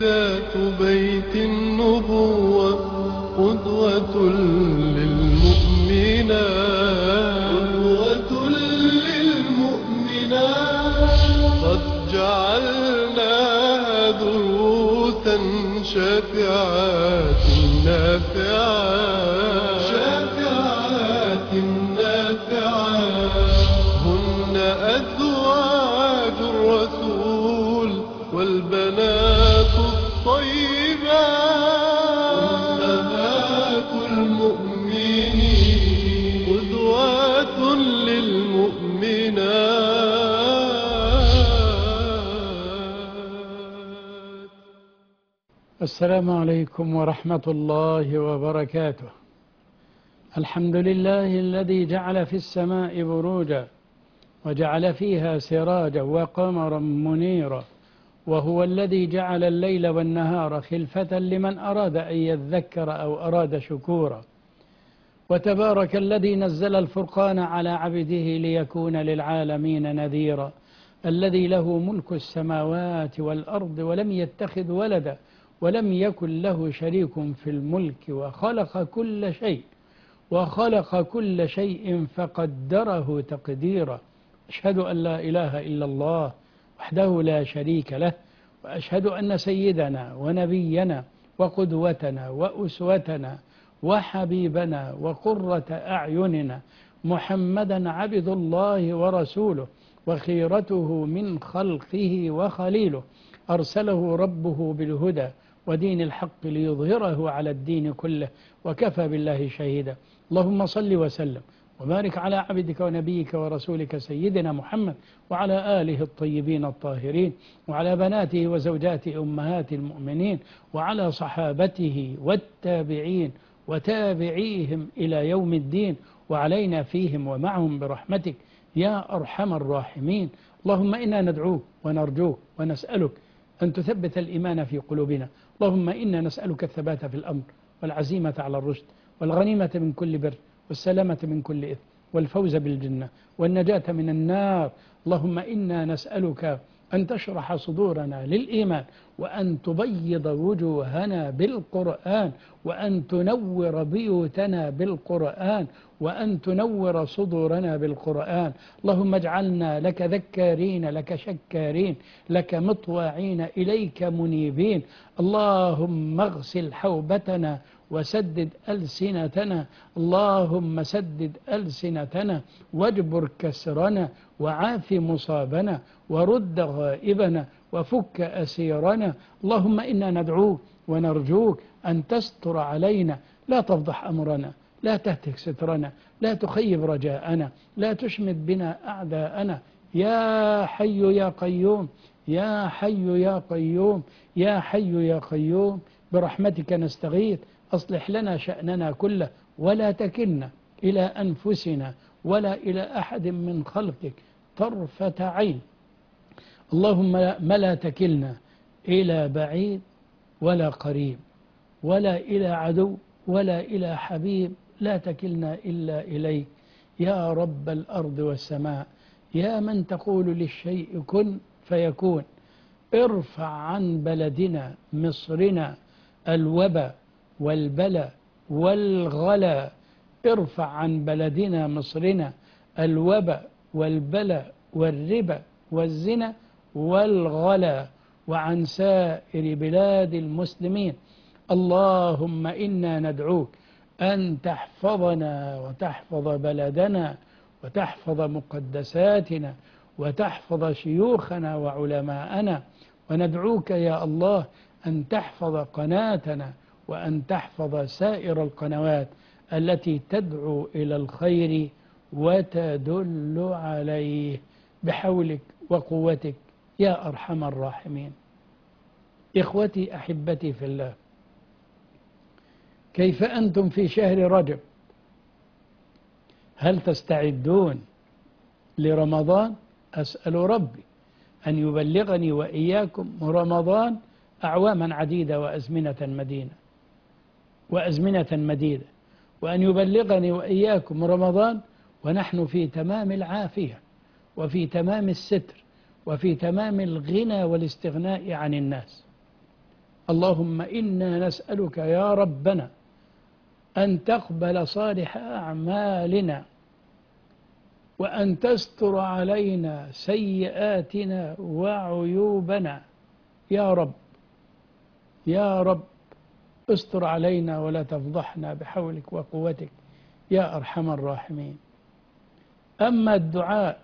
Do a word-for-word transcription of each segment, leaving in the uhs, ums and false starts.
ذات بيت النبوة قدوة للمؤمنات قدوة للمؤمنات قد جعلناها دروسا شافعات نافعات شافعات نافعات هن أزواج الرسول والبنات الطيبات أمهات المؤمنين قدوات للمؤمنات. السلام عليكم ورحمة الله وبركاته. الحمد لله الذي جعل في السماء بروجا وجعل فيها سراجا وقمرا منيرا، وهو الذي جعل الليل والنهار خلفة لمن أراد أن يذكر أو أراد شكورا. وتبارك الذي نزل الفرقان على عبده ليكون للعالمين نذيرا، الذي له ملك السماوات والأرض ولم يتخذ ولدا ولم يكن له شريك في الملك، وخلق كل شيء وخلق كل شيء فقدره تقديرا. أشهد أن لا إله إلا الله وحده لا شريك له، وأشهد أن سيدنا ونبينا وقدوتنا وأسوتنا وحبيبنا وقرة أعيننا محمدا عبد الله ورسوله وخيرته من خلقه وخليله، أرسله ربه بالهدى ودين الحق ليظهره على الدين كله، وكفى بالله شهيدا. اللهم صل وسلم وبارك على عبدك ونبيك ورسولك سيدنا محمد وعلى آله الطيبين الطاهرين، وعلى بناته وزوجاته أمهات المؤمنين، وعلى صحابته والتابعين وتابعيهم إلى يوم الدين، وعلينا فيهم ومعهم برحمتك يا أرحم الراحمين. اللهم إنا ندعوك ونرجوك ونسألك أن تثبت الإيمان في قلوبنا. اللهم إنا نسألك الثبات في الأمر والعزيمة على الرشد والغنيمة من كل بر والسلامة من كل إثم والفوز بالجنة والنجاة من النار. اللهم إنا نسألك أن تشرح صدورنا للإيمان، وأن تبيض وجوهنا بالقرآن، وأن تنور بيوتنا بالقرآن، وأن تنور صدورنا بالقرآن. اللهم اجعلنا لك ذكارين لك شكارين لك مطواعين إليك منيبين. اللهم اغسل حوبتنا وسدد ألسنتنا، اللهم سدد ألسنتنا واجبر كسرنا وعاف مصابنا ورد غائبنا وفك أسيرنا. اللهم إنا ندعوك ونرجوك أن تستر علينا، لا تفضح أمرنا، لا تهتك سترنا، لا تخيب رجاءنا، لا تشمت بنا أعداءنا. يا حي يا قيوم يا حي يا قيوم يا حي يا قيوم، برحمتك نستغيث. أصلح لنا شأننا كله ولا تكلنا إلى أنفسنا ولا إلى أحد من خلقك طرفة عين. اللهم ما لا تكلنا إلى بعيد ولا قريب ولا إلى عدو ولا إلى حبيب، لا تكلنا إلا إليك يا رب الأرض والسماء، يا من تقول للشيء كن فيكون. ارفع عن بلدنا مصرنا الوبا والبلاء والغلا، ارفع عن بلدنا مصرنا الوبا والبلاء والربا والزنا والغلا، وعن سائر بلاد المسلمين. اللهم إنا ندعوك أن تحفظنا وتحفظ بلدنا وتحفظ مقدساتنا وتحفظ شيوخنا وعلماءنا، وندعوك يا الله أن تحفظ قناتنا وأن تحفظ سائر القنوات التي تدعو إلى الخير وتدل عليه، بحولك وقوتك يا أرحم الراحمين. إخوتي أحبتي في الله، كيف أنتم في شهر رجب؟ هل تستعدون لرمضان؟ أسأل ربي أن يبلغني وإياكم رمضان أعواما عديدة وأزمنة مدينة وأزمنة مديدة، وأن يبلغني وإياكم رمضان ونحن في تمام العافية وفي تمام الستر وفي تمام الغنى والاستغناء عن الناس. اللهم إنا نسألك يا ربنا أن تقبل صالح أعمالنا، وأن تستر علينا سيئاتنا وعيوبنا يا رب. يا رب استر علينا ولا تفضحنا بحولك وقوتك يا أرحم الراحمين. أما الدعاء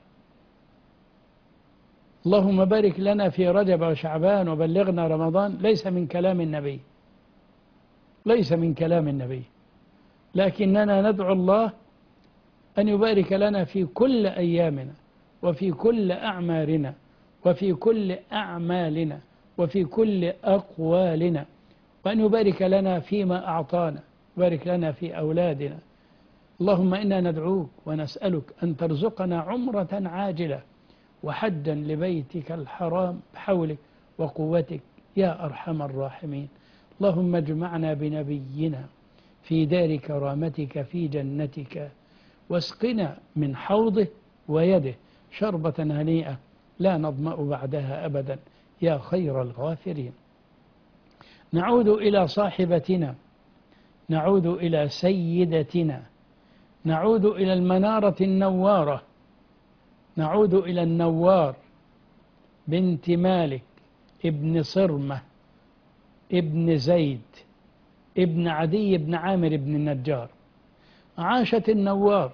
اللهم بارك لنا في رجب وشعبان وبلغنا رمضان ليس من كلام النبي، ليس من كلام النبي، لكننا ندعو الله أن يبارك لنا في كل أيامنا وفي كل أعمارنا وفي كل أعمالنا وفي كل أقوالنا، وأن يبارك لنا فيما أعطانا، يبارك لنا في أولادنا. اللهم إنا ندعوك ونسألك أن ترزقنا عمرة عاجلة وحجا لبيتك الحرام بحولك وقوتك يا أرحم الراحمين. اللهم اجمعنا بنبينا في دار كرامتك في جنتك، واسقنا من حوضه ويده شربة هنيئة لا نظمأ بعدها أبدا يا خير الغافرين. نعود إلى صاحبتنا، نعود إلى سيدتنا، نعود إلى المنارة النوارة، نعود إلى النوار بنت مالك ابن صرمة ابن زيد ابن عدي بن عامر بن النجار. عاشت النوار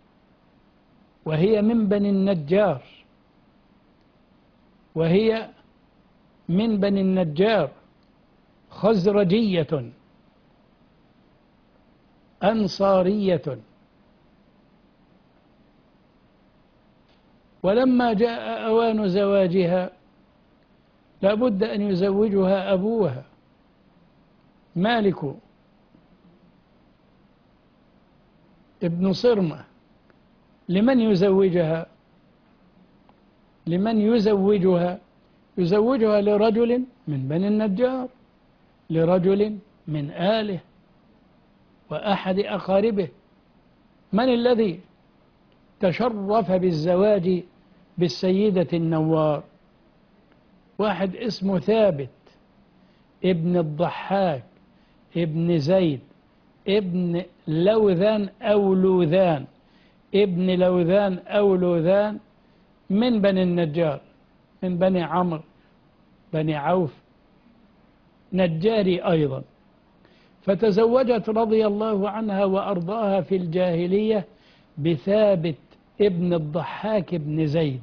وهي من بني النجار، وهي من بني النجار خزرجية أنصارية. ولما جاء أوان زواجها لابد أن يزوجها أبوها مالك ابن صرمة. لمن يزوجها؟ لمن يزوجها؟ يزوجها لرجل من بني النجار، لرجل من آله وأحد أقاربه. من الذي تشرف بالزواج بالسيدة النوار؟ واحد اسمه ثابت ابن الضحاك ابن زيد ابن لوذان أو لوذان ابن لوذان أو لوذان من بني النجار، من بني عمرو بني عوف، نجاري أيضا. فتزوجت رضي الله عنها وأرضاها في الجاهلية بثابت ابن الضحاك ابن زيد،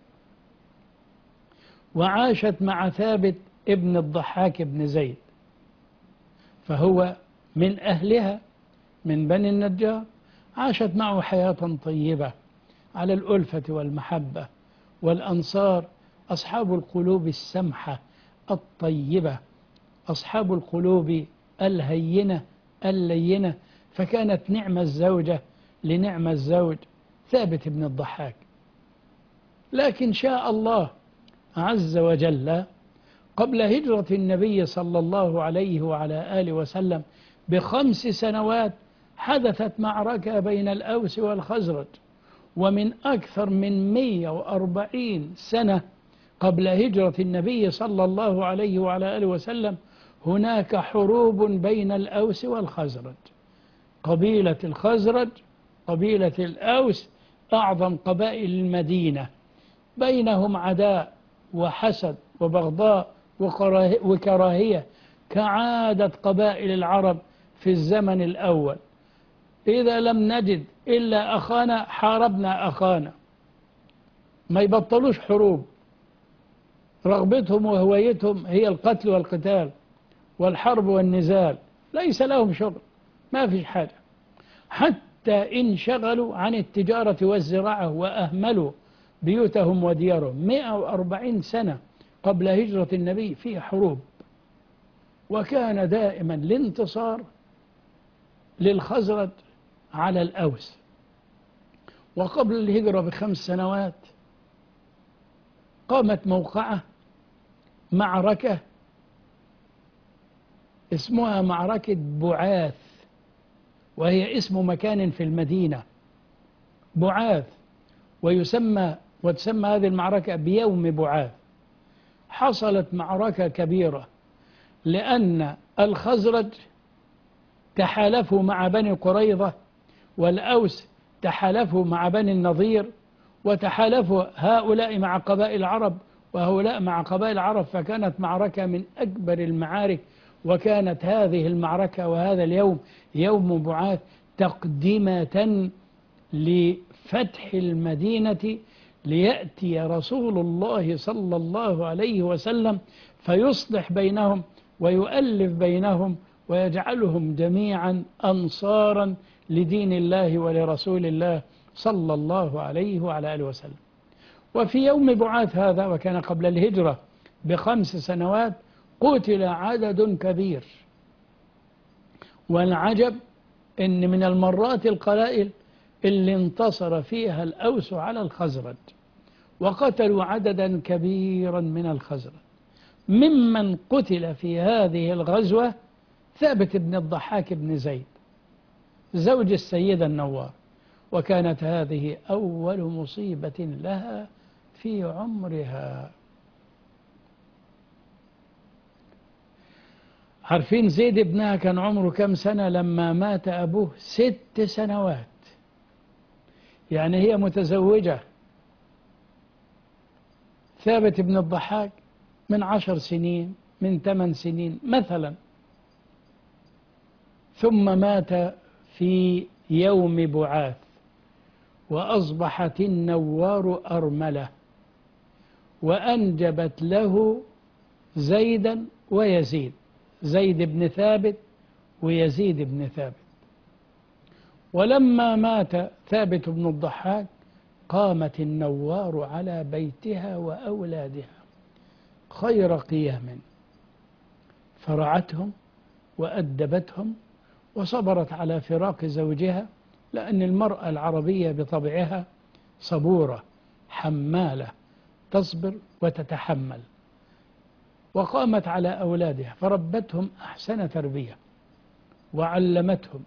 وعاشت مع ثابت ابن الضحاك ابن زيد، فهو من أهلها من بني النجار. عاشت معه حياة طيبة على الألفة والمحبة، والأنصار أصحاب القلوب السمحة الطيبة، أصحاب القلوب الهينة اللينة، فكانت نعم الزوجة لنعم الزوج ثابت بن الضحاك. لكن شاء الله عز وجل قبل هجرة النبي صلى الله عليه وعلى آله وسلم بخمس سنوات حدثت معركة بين الأوس والخزرج، ومن أكثر من مئة وأربعين سنة قبل هجرة النبي صلى الله عليه وعلى آله وسلم هناك حروب بين الأوس والخزرج. قبيلة الخزرج قبيلة الأوس أعظم قبائل المدينة، بينهم عداء وحسد وبغضاء وكراهية كعادة قبائل العرب في الزمن الأول. إذا لم نجد إلا أخانا حاربنا أخانا، ما يبطلوش حروب، رغبتهم وهوايتهم هي القتل والقتال والحرب والنزال، ليس لهم شغل، ما فيش حاجة. حتى انشغلوا عن التجارة والزراعة وأهملوا بيوتهم وديارهم. مئة وأربعين سنة قبل هجرة النبي في حروب، وكان دائما الانتصار للخزرج على الأوس. وقبل الهجرة بخمس سنوات قامت موقعة معركة اسمها معركة بعاث، وهي اسم مكان في المدينة بعاث، ويسمى وتسمى هذه المعركة بيوم بعاث. حصلت معركة كبيرة لأن الخزرج تحالفوا مع بني قريظة، والأوس تحالفوا مع بني النضير، وتحالفوا هؤلاء مع قبائل العرب وهؤلاء مع قبائل العرب، فكانت معركة من أكبر المعارك. وكانت هذه المعركة وهذا اليوم يوم بعاث تقدمة لفتح المدينة، ليأتي رسول الله صلى الله عليه وسلم فيصلح بينهم ويؤلف بينهم ويجعلهم جميعا أنصارا لدين الله ولرسول الله صلى الله عليه وعلى آله وسلم. وفي يوم بعاث هذا، وكان قبل الهجرة بخمس سنوات، قتل عدد كبير. والعجب إن من المرات القلائل اللي انتصر فيها الأوس على الخزرج، وقتلوا عددا كبيرا من الخزرج. ممن قتل في هذه الغزوة ثابت بن الضحاك بن زيد زوج السيدة النوار، وكانت هذه أول مصيبة لها في عمرها. عارفين زيد ابنها كان عمره كم سنة لما مات أبوه؟ ست سنوات. يعني هي متزوجة ثابت بن الضحاك من عشر سنين، من ثمان سنين مثلا، ثم مات في يوم بعاث، وأصبحت النوار أرملة، وأنجبت له زيدا ويزيد، زيد بن ثابت ويزيد بن ثابت. ولما مات ثابت بن الضحاك قامت النوار على بيتها وأولادها خير قيام، فرعتهم وأدبتهم وصبرت على فراق زوجها، لأن المرأة العربية بطبعها صبورة حمالة، تصبر وتتحمل. وقامت على أولادها فربتهم أحسن تربية وعلمتهم،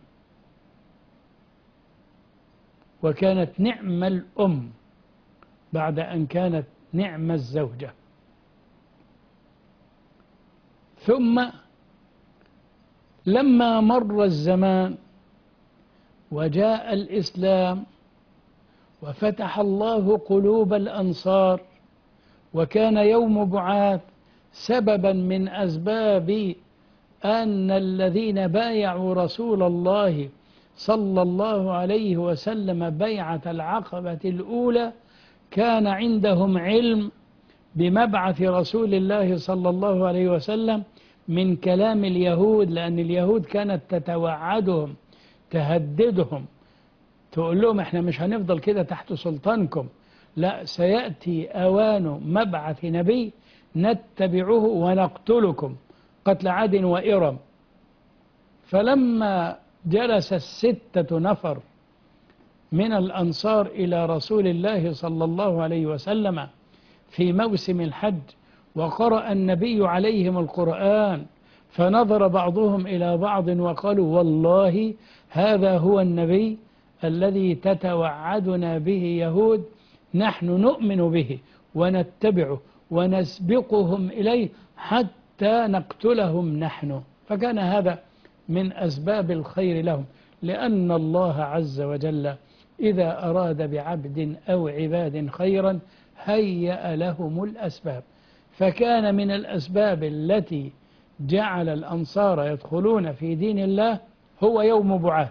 وكانت نعم الأم بعد أن كانت نعم الزوجة. ثم لما مر الزمان وجاء الإسلام وفتح الله قلوب الأنصار، وكان يوم بعاث سببا من أسباب أن الذين بايعوا رسول الله صلى الله عليه وسلم بيعة العقبة الأولى كان عندهم علم بمبعث رسول الله صلى الله عليه وسلم من كلام اليهود، لأن اليهود كانت تتوعدهم تهددهم، تقول لهم احنا مش هنفضل كده تحت سلطانكم، لا، سيأتي أوان مبعث نبي نتبعه ونقتلكم قتل عاد وإرم. فلما جلس الستة نفر من الأنصار إلى رسول الله صلى الله عليه وسلم في موسم الحج، وقرأ النبي عليهم القرآن، فنظر بعضهم إلى بعض وقالوا والله هذا هو النبي الذي تتوعدنا به يهود، نحن نؤمن به ونتبعه ونسبقهم إليه حتى نقتلهم نحن. فكان هذا من أسباب الخير لهم، لأن الله عز وجل إذا أراد بعبد أو عباد خيرا هيأ لهم الأسباب. فكان من الأسباب التي جعل الأنصار يدخلون في دين الله هو يوم بعاث.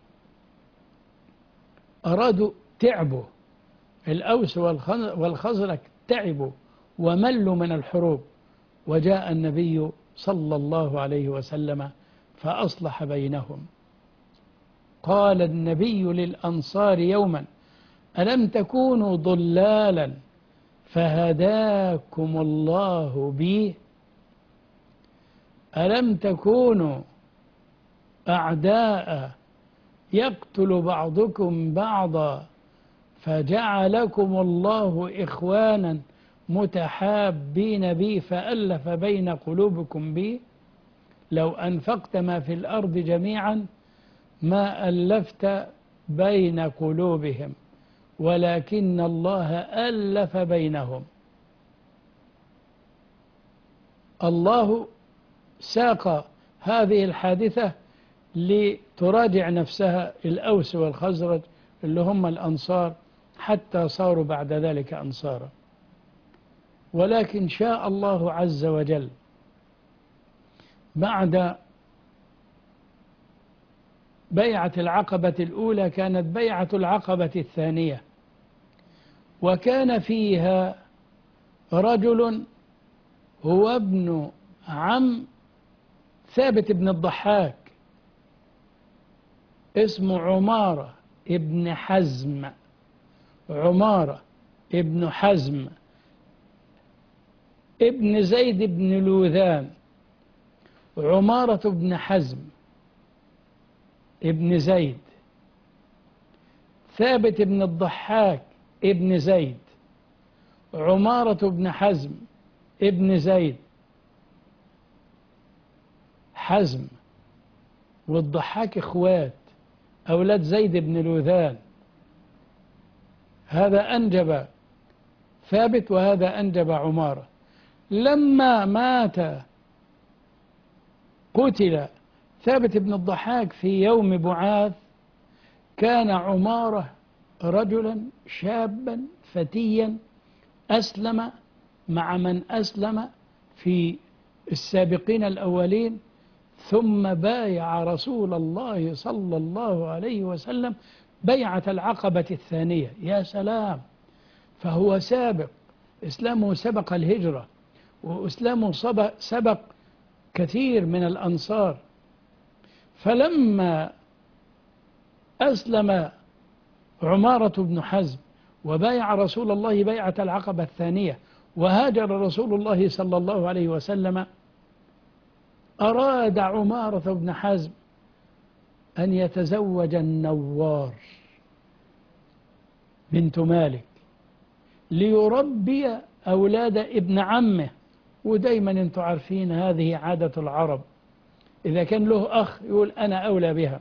أرادوا تعبوا، الأوس والخزرج تعبوا وملوا من الحروب، وجاء النبي صلى الله عليه وسلم فأصلح بينهم. قال النبي للأنصار يوما ألم تكونوا ضلالا فهداكم الله بي؟ ألم تكونوا أعداء يقتل بعضكم بعضا فجعلكم الله إخوانا متحابين بي فألف بين قلوبكم بي؟ لو أنفقت ما في الأرض جميعا ما ألفت بين قلوبهم ولكن الله ألف بينهم. الله ساق هذه الحادثة لتراجع نفسها الأوس والخزرج اللي هم الأنصار، حتى صاروا بعد ذلك أنصارا. ولكن شاء الله عز وجل بعد بيعة العقبة الأولى كانت بيعة العقبة الثانية، وكان فيها رجل هو ابن عم ثابت بن الضحاك اسمه عمارة ابن حزم. عمارة ابن حزم ابن زيد بن لوذان. عمارة بن حزم ابن زيد، ثابت بن الضحاك ابن زيد، عمارة بن حزم ابن زيد. حزم والضحاك اخوات، أولاد زيد بن لوذان. هذا أنجب ثابت وهذا أنجب عمارة. لما مات قتل ثابت بن الضحاك في يوم بعاث، كان عمارة رجلا شابا فتيا أسلم مع من أسلم في السابقين الأولين، ثم بايع رسول الله صلى الله عليه وسلم بيعة العقبة الثانية. يا سلام! فهو سابق، إسلامه سبق الهجرة، وإسلامه سبق كثير من الأنصار. فلما أسلم عمارة بن حزم وبايع رسول الله بيعة العقبة الثانية وهاجر رسول الله صلى الله عليه وسلم، أراد عمارة بن حزم أن يتزوج النوار بنت مالك ليربي أولاد ابن عمه. ودايما انتم عارفين هذه عادة العرب، إذا كان له أخ يقول أنا أولى بها،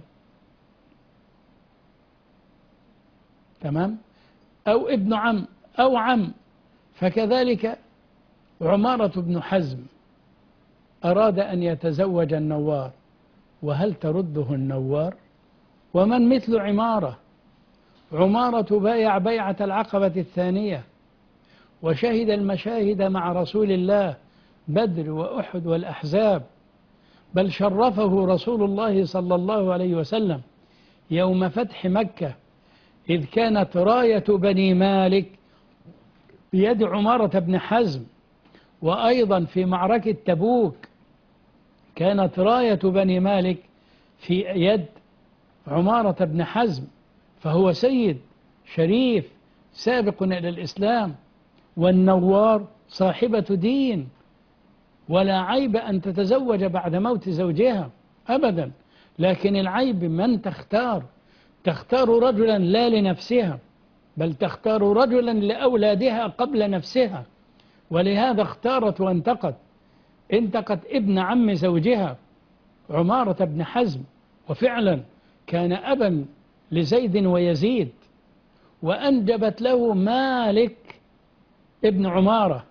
تمام؟ أو ابن عم أو عم. فكذلك عمارة بن حزم أراد أن يتزوج النوار، وهل ترده النوار؟ ومن مثل عمارة؟ عمارة بايع بيعة العقبة الثانية وشهد المشاهد مع رسول الله، بدر وأحد والأحزاب، بل شرفه رسول الله صلى الله عليه وسلم يوم فتح مكة، إذ كانت راية بني مالك بيد عمارة بن حزم. وأيضا في معركة تبوك كانت راية بني مالك في يد عمارة بن حزم. فهو سيد شريف سابق إلى الإسلام. والنوار صاحبة دين، ولا عيب أن تتزوج بعد موت زوجها أبدا، لكن العيب من تختار. تختار رجلا لا لنفسها، بل تختار رجلا لأولادها قبل نفسها، ولهذا اختارت وانتقت. انتقت ابن عم زوجها عمارة بن حزم، وفعلا كان أبا لزيد ويزيد، وأنجبت له مالك ابن عمارة،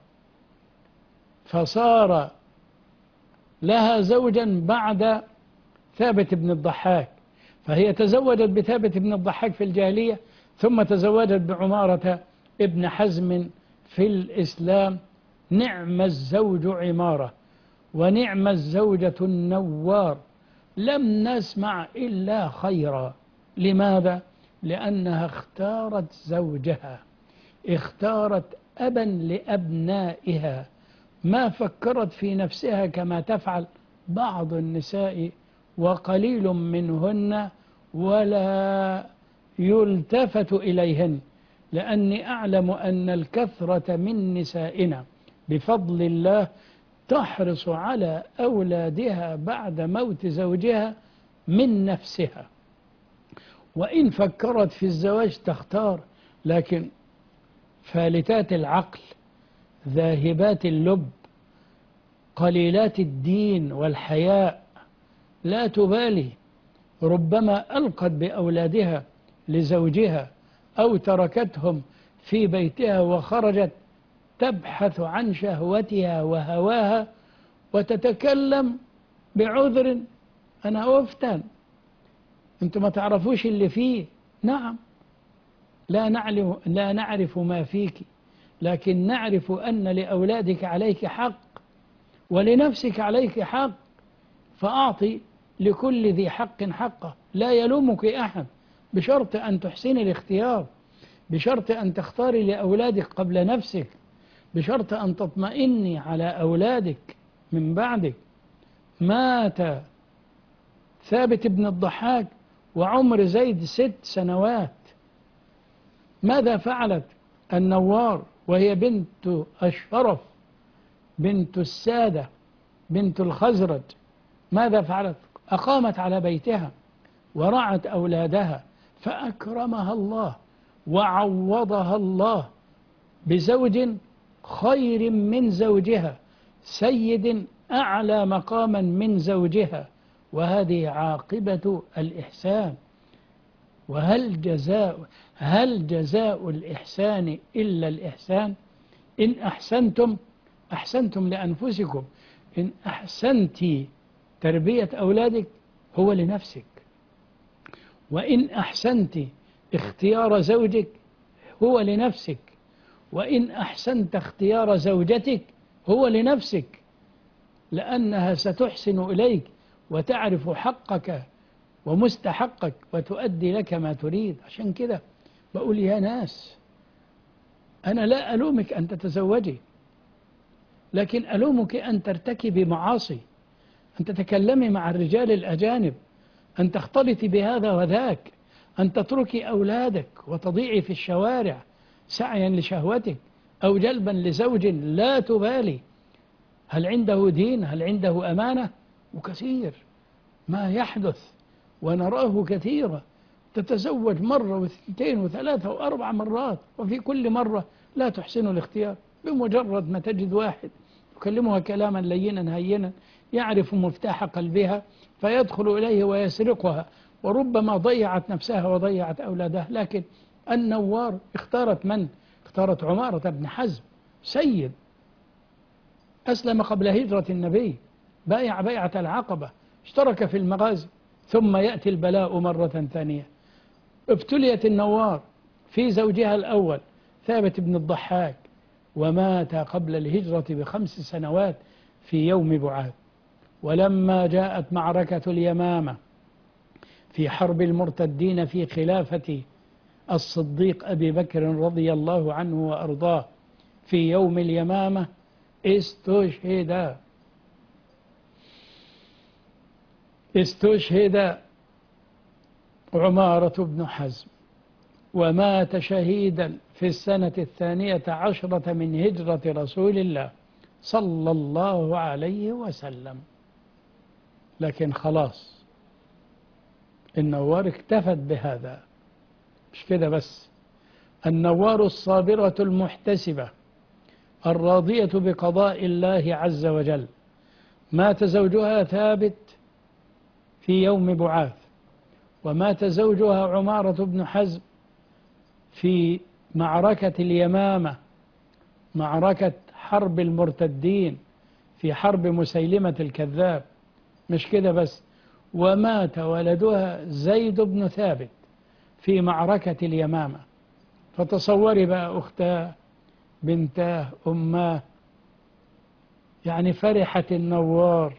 فصار لها زوجا بعد ثابت بن الضحاك. فهي تزوجت بثابت بن الضحاك في الجاهلية، ثم تزوجت بعمارة ابن حزم في الإسلام. نعم الزوج عمارة ونعم الزوجة النوار، لم نسمع إلا خيرا. لماذا؟ لأنها اختارت زوجها، اختارت أبا لأبنائها، ما فكرت في نفسها كما تفعل بعض النساء وقليل منهن، ولا يلتفت إليهن. لأني أعلم أن الكثرة من نسائنا بفضل الله تحرص على أولادها بعد موت زوجها من نفسها، وإن فكرت في الزواج تختار. لكن فالتات العقل، ذاهبات اللب، قليلات الدين والحياء، لا تبالي، ربما ألقت بأولادها لزوجها أو تركتهم في بيتها وخرجت تبحث عن شهوتها وهواها، وتتكلم بعذر أنا أفتن، أنتم ما تعرفوش اللي فيه. نعم، لا نعلم لا نعرف ما فيك، لكن نعرف أن لأولادك عليك حق ولنفسك عليك حق، فأعطي لكل ذي حق حقه. لا يلومك أحد، بشرط أن تحسني الاختيار، بشرط أن تختاري لأولادك قبل نفسك، بشرط أن تطمئني على أولادك من بعدك. مات ثابت بن الضحاك وعمر زيد ست سنوات. ماذا فعلت النوار وهي بنت الشرف، بنت السادة، بنت الخزرج؟ ماذا فعلت؟ أقامت على بيتها ورعت أولادها، فأكرمها الله وعوضها الله بزوج خير من زوجها، سيد أعلى مقاما من زوجها. وهذه عاقبة الإحسان. وهل جزاء هل جزاء الإحسان إلا الإحسان؟ إن أحسنتم أحسنتم لأنفسكم، إن أحسنت تربية أولادك هو لنفسك، وإن أحسنت اختيار زوجك هو لنفسك، وإن أحسنت اختيار زوجتك هو لنفسك، لأنها ستحسن إليك وتعرف حقك ومستحقك وتؤدي لك ما تريد. عشان كده بقول يا ناس، أنا لا ألومك أن تتزوجي، لكن ألومك أن ترتكبي معاصي، أن تتكلمي مع الرجال الأجانب، أن تختلطي بهذا وذاك، أن تتركي أولادك وتضيعي في الشوارع سعيا لشهوتك أو جلبا لزوج لا تبالي هل عنده دين، هل عنده أمانة. وكثير ما يحدث ونراه كثيرا، تتزوج مرة واثنتين وثلاثة وأربع مرات، وفي كل مرة لا تحسن الاختيار. بمجرد ما تجد واحد يكلمها كلاما لينا هينا يعرف مفتاح قلبها فيدخل إليه ويسرقها، وربما ضيعت نفسها وضيعت أولادها. لكن النوار اختارت من؟ اختارت عمارة بن حزم، سيد أسلم قبل هجرة النبي، بايع بيعة العقبة، اشترك في المغازي، ثم يأتي البلاء مرة ثانية. ابتليت النوار في زوجها الأول ثابت بن الضحاك، ومات قبل الهجرة بخمس سنوات في يوم بعاث. ولما جاءت معركة اليمامة في حرب المرتدين في خلافة الصديق أبي بكر رضي الله عنه وأرضاه، في يوم اليمامة استشهد استشهد عمارة بن حزم، ومات شهيدا في السنة الثانية عشرة من هجرة رسول الله صلى الله عليه وسلم. لكن خلاص النوار اكتفت بهذا. مش كده بس، النوار الصابرة المحتسبة الراضية بقضاء الله عز وجل. مات زوجها ثابت في يوم بعاث، ومات زوجها عمارة بن حزم في معركة اليمامة، معركة حرب المرتدين في حرب مسيلمة الكذاب. مش كده بس، ومات ولدها زيد بن ثابت في معركة اليمامة. فتصوري بقى أختاه، بنتاه، أماه، يعني فرحت النوار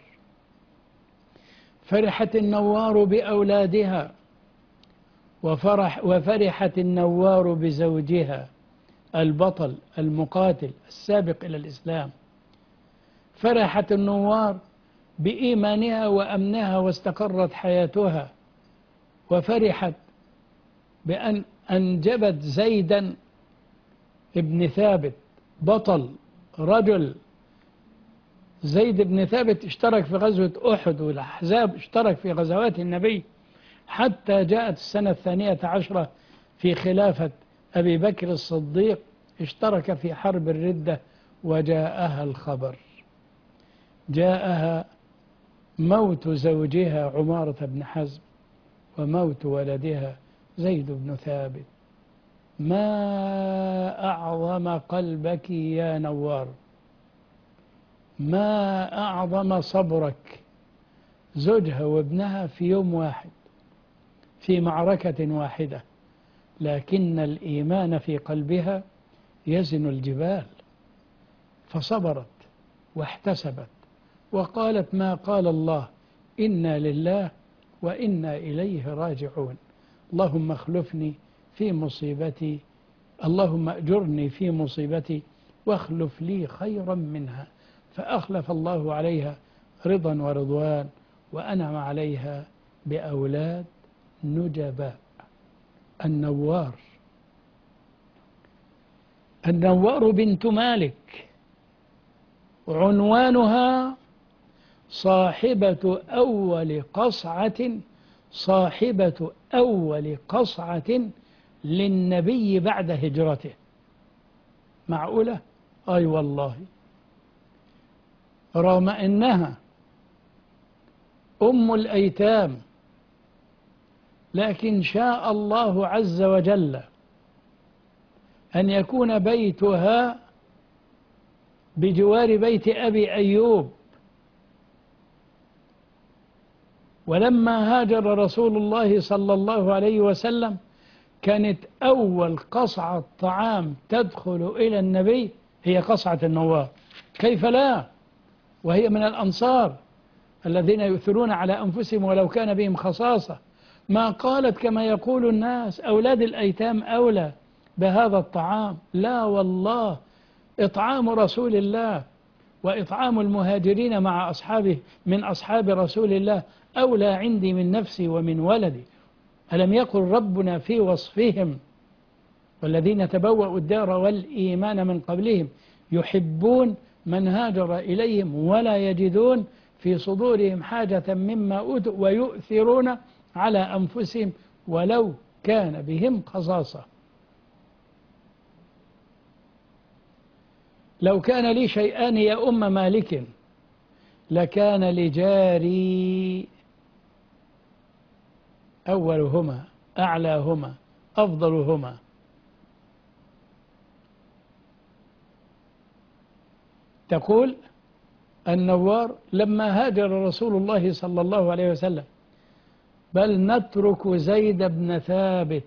فرحت النوار بأولادها، وفرح وفرحت النوار بزوجها البطل المقاتل السابق إلى الإسلام. فرحت النوار بإيمانها وأمنها واستقرت حياتها، وفرحت بأن أنجبت زيدا ابن ثابت بطل رجل. زيد بن ثابت اشترك في غزوة أحد والأحزاب، اشترك في غزوات النبي، حتى جاءت السنة الثانية عشرة في خلافة أبي بكر الصديق، اشترك في حرب الردة، وجاءها الخبر، جاءها موت زوجها عمارة بن حزم وموت ولدها زيد بن ثابت. ما أعظم قلبك يا نوار، ما أعظم صبرك، زوجها وابنها في يوم واحد في معركة واحدة، لكن الإيمان في قلبها يزن الجبال، فصبرت واحتسبت وقالت ما قال الله: إنا لله وإنا إليه راجعون. اللهم اخلفني في مصيبتي، اللهم أجرني في مصيبتي واخلف لي خيرا منها. فأخلف الله عليها رضا ورضوان، وأنعم عليها بأولاد نجباء. النوار النوار بنت مالك، عنوانها صاحبة أول قصعة صاحبة أول قصعة للنبي بعد هجرته. معقولة؟ أي والله. رغم أنها أم الأيتام، لكن شاء الله عز وجل أن يكون بيتها بجوار بيت أبي أيوب. ولما هاجر رسول الله صلى الله عليه وسلم كانت أول قصعة طعام تدخل إلى النبي هي قصعة النوار. كيف لا؟ وهي من الأنصار الذين يؤثرون على أنفسهم ولو كان بهم خصاصة. ما قالت كما يقول الناس أولاد الأيتام أولى بهذا الطعام، لا والله. إطعام رسول الله وإطعام المهاجرين مع أصحابه من أصحاب رسول الله أولى عندي من نفسي ومن ولدي. ألم يقل ربنا في وصفهم: والذين تبوأوا الدار والإيمان من قبلهم يحبون من هاجر إليهم ولا يجدون في صدورهم حاجة مما أوتوا ويؤثرون على أنفسهم ولو كان بهم خصاصة. لو كان لي شيئان يا أم مالك لكان لجاري أولهما أعلاهما أفضلهما. تقول النوار: لما هاجر رسول الله صلى الله عليه وسلم بل نترك زيد بن ثابت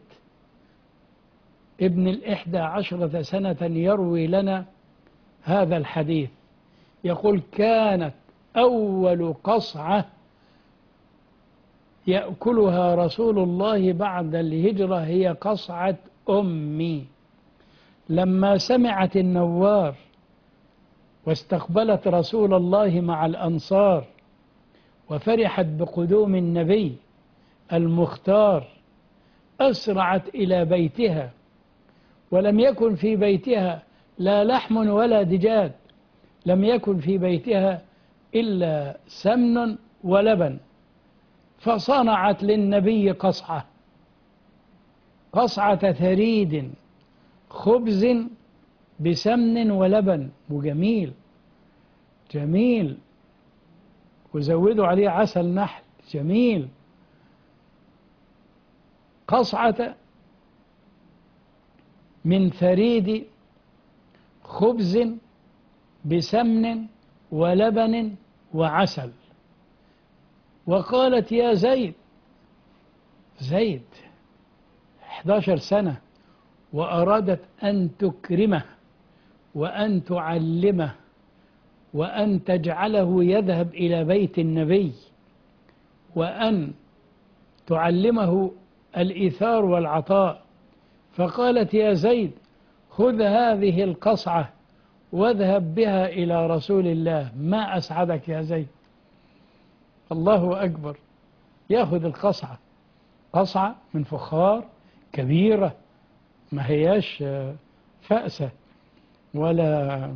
ابن الإحدى عشرة سنة يروي لنا هذا الحديث. يقول: كانت أول قصعة يأكلها رسول الله بعد الهجرة هي قصعة أمي. لما سمعت النوار واستقبلت رسول الله مع الأنصار وفرحت بقدوم النبي المختار، أسرعت إلى بيتها، ولم يكن في بيتها لا لحم ولا دجاج، لم يكن في بيتها إلا سمن ولبن، فصنعت للنبي قصعة قصعة ثريد خبز بسمن ولبن، وجميل جميل، وزودوا عليه عسل نحل جميل. قصعة من ثريد خبز بسمن ولبن وعسل. وقالت: يا زيد، زيد إحدى عشرة سنة، وأرادت أن تكرمه وأن تعلمه وأن تجعله يذهب إلى بيت النبي وأن تعلمه الإيثار والعطاء. فقالت: يا زيد، خذ هذه القصعة واذهب بها إلى رسول الله. ما أسعدك يا زيد؟ الله أكبر. يأخذ القصعة، قصعة من فخار كبيرة، ما هياش فأسة ولا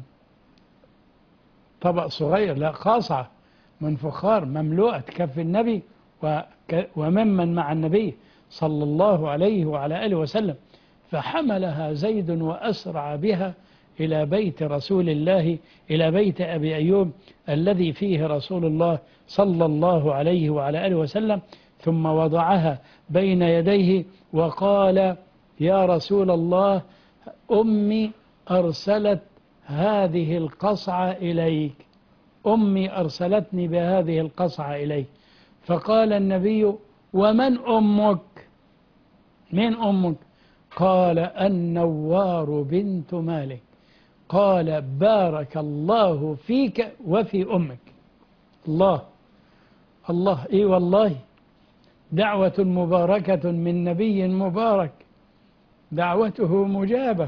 طبق صغير، لا، قصعة من فخار مملوءة تكفي النبي وممن مع النبي صلى الله عليه وعلى آله وسلم. فحملها زيد وأسرع بها إلى بيت رسول الله، إلى بيت أبي أيوب الذي فيه رسول الله صلى الله عليه وعلى آله وسلم، ثم وضعها بين يديه وقال: يا رسول الله، أمي أرسلت هذه القصعة إليك، أمي أرسلتني بهذه القصعة إليك. فقال النبي: ومن أمك؟ من أمك؟ قال: النوار بنت مالك. قال: بارك الله فيك وفي أمك. الله الله، إي والله، دعوة مباركة من نبي مبارك، دعوته مجابة،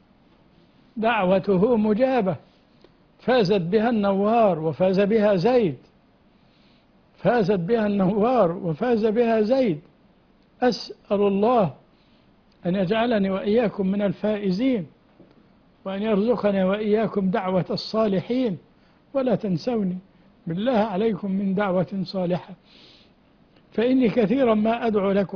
دعوته مجابة، فازت بها النوار وفاز بها زيد، فازت بها النوار وفاز بها زيد. أسأل الله أن يجعلني وإياكم من الفائزين، وأن يرزقني وإياكم دعوة الصالحين، ولا تنسوني بالله عليكم من دعوة صالحة، فإني كثيرا ما أدعو لكم.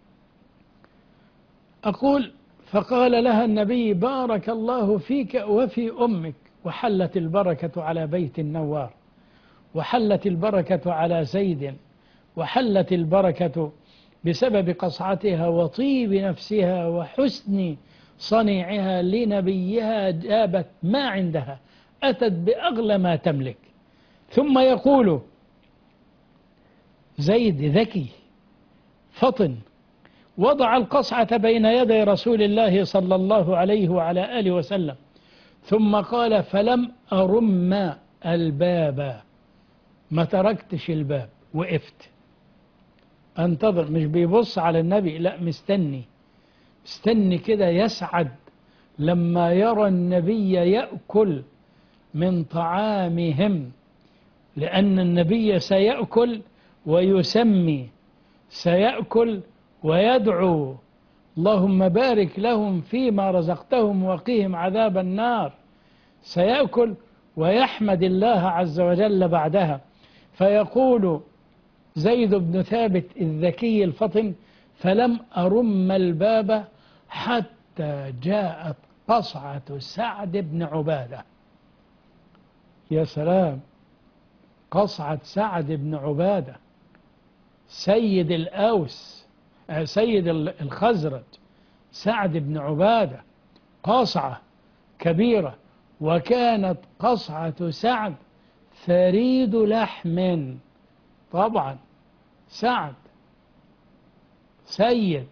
أقول: فقال لها النبي: بارك الله فيك وفي أمك. وحلت البركة على بيت النوار، وحلت البركة على زيد، وحلت البركة بسبب قصعتها وطيب نفسها وحسن صنيعها لنبيها. جابت ما عندها، أتت بأغلى ما تملك. ثم يقول: زيد ذكي فطن، وضع القصعة بين يدي رسول الله صلى الله عليه وعلى آله وسلم، ثم قال: فلم أرم الباب، ما تركتش الباب، وقفت انتظر. مش بيبص على النبي، لا، مستني مستني كده، يسعد لما يرى النبي يأكل من طعامهم، لأن النبي سيأكل ويسمي، سيأكل ويدعو: اللهم بارك لهم فيما رزقتهم وقهم عذاب النار. سيأكل ويحمد الله عز وجل بعدها. فيقول زيد بن ثابت الذكي الفطن: فلم أرم الباب حتى جاءت قصعة سعد بن عبادة. يا سلام، قصعة سعد بن عبادة سيد الأوس، سيد الخزرج، سعد بن عبادة، قصعة كبيرة. وكانت قصعة سعد ثريد لحم. طبعا سعد سيد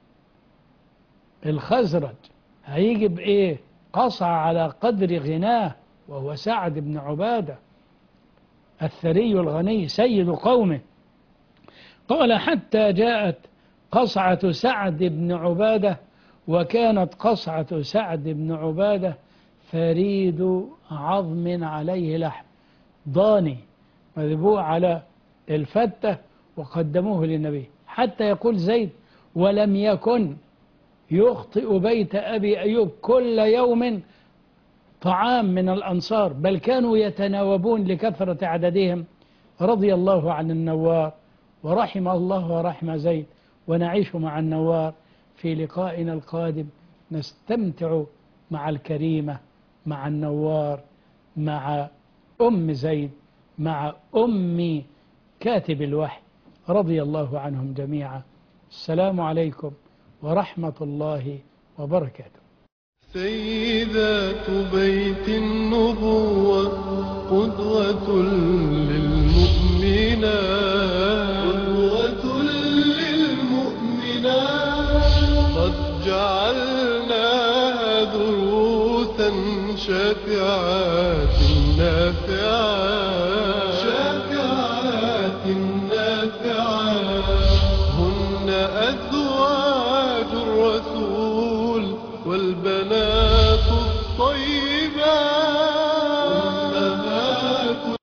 الخزرج، هيجي بإيه؟ قصعة على قدر غناه، وهو سعد بن عبادة الثري الغني سيد قومه. قال: حتى جاءت قصعة سعد بن عبادة، وكانت قصعة سعد بن عبادة فريد عظم عليه لحم، ضاني مذبوح على الفتة وقدموه للنبي. حتى يقول زيد: ولم يكن يخطئ بيت أبي أيوب كل يوم طعام من الأنصار، بل كانوا يتناوبون لكثرة عددهم. رضي الله عن النوار، ورحم الله ورحم زيد. ونعيش مع النوار في لقائنا القادم، نستمتع مع الكريمة، مع النوار، مع أم زيد، مع أم كاتب الوحي، رضي الله عنهم جميعا. السلام عليكم ورحمة الله وبركاته. سيدات بيت النبوة قدوة للمؤمنات، قدوة للمؤمنات. قد جعلناها دروسا شافعات نافعات، شافعات نافعات. هن أزواج الرسول والبنات الطيبات.